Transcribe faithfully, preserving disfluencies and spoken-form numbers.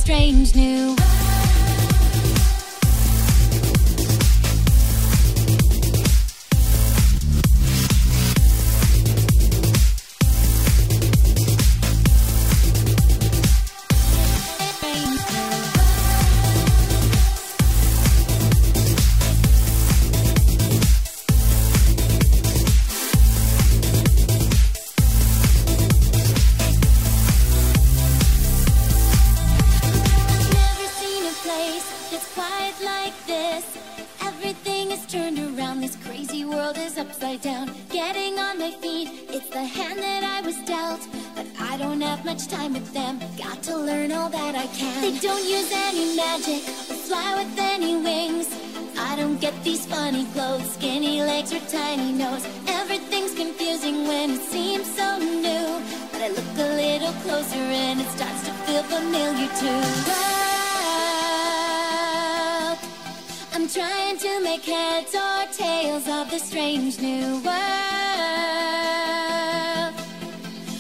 strange new world. Upside down, getting on my feet. It's the hand that I was dealt, but I don't have much time with them. Got to learn all that I can. They don't use any magic or fly with any wings. I don't get these funny clothes, skinny legs or tiny nose. Everything's confusing when it seems so new, but I look a little closer and it starts to feel familiar too. Well, I'm trying to make heads or tails of the strange new world.